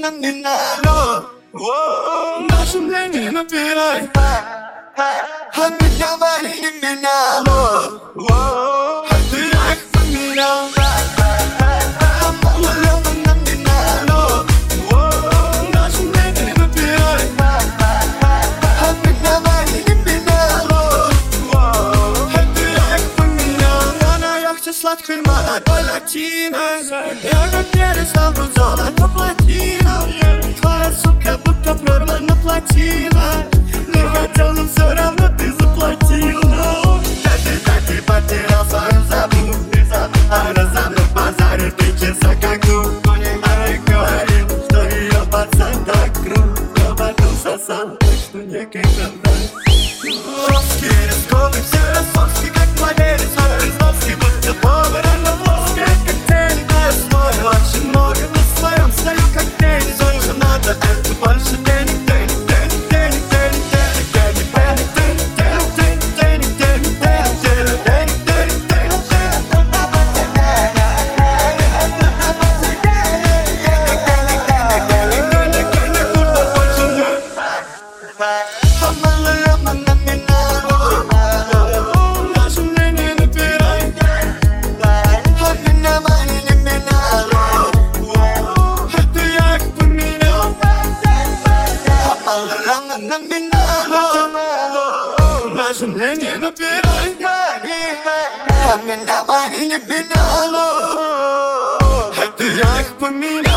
нам не надо. Наше мнение набирай, а меня мои не надо. А ты их поменял, а мало нам не надо. Наше мнение набирай, а меня мои не надо. А ты их поменял. Я на яхте сладкой молодой латиной, я как перестал быть золото плотина. Твоя сука будто прорва на плотина. Не хотел, но все равно ты заплатила. Ты потерял свою забу, а на заднем базаре ты часа как губу. А говорил, что ее пацан так крут, но потом сосал так, что некогда брать. Русские рисковы, все ростовские, как младенец. Ростовский будто повар, а на плоские коктейли на основе. Очень много на своем стою, как теннис. Уже надо это больше денег. Наше мнение набирай, а меня мои не меняло. Это я их поменял.